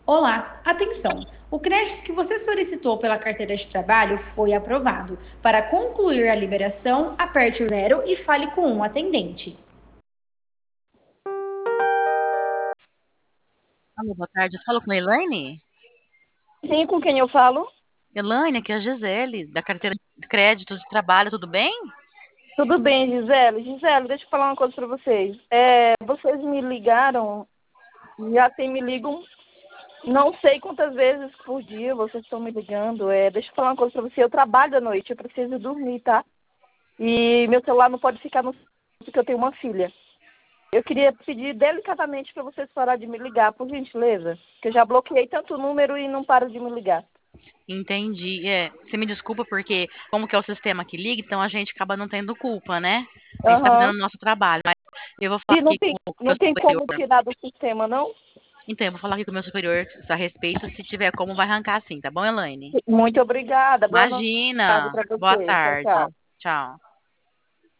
Olá, atenção! O crédito que você solicitou pela carteira de trabalho foi aprovado. Para concluir a liberação, aperte o zero e fale com um atendente. Alô, boa tarde. Eu falo com a Elaine? Sim, com quem eu falo? Elaine, aqui é a Gisele, da carteira de crédito de trabalho, tudo bem? Tudo bem, Gisele? Gisele, deixa eu falar uma coisa para vocês. Vocês me ligaram, já tem me ligam, não sei quantas vezes por dia vocês estão me ligando. Deixa eu falar uma coisa para você. Eu trabalho à noite, eu preciso dormir, tá? E meu celular não pode ficar no porque eu tenho uma filha. Eu queria pedir delicadamente para vocês parar de me ligar, por gentileza, porque eu já bloqueei tanto número e não para de me ligar. Entendi. Você me desculpa porque, como que é o sistema que liga, então a gente acaba não tendo culpa, né? A gente tá fazendo Aham. o nosso trabalho. Mas eu vou falar E aqui com o meu não tem superior. como tirar do sistema, não? Então, eu vou falar aqui com o meu superior a respeito. Se tiver como, vai arrancar sim, tá bom, Elaine? Muito obrigada. Boa noite Imagina! para Boa você. Tchau, tarde. tchau. Tchau.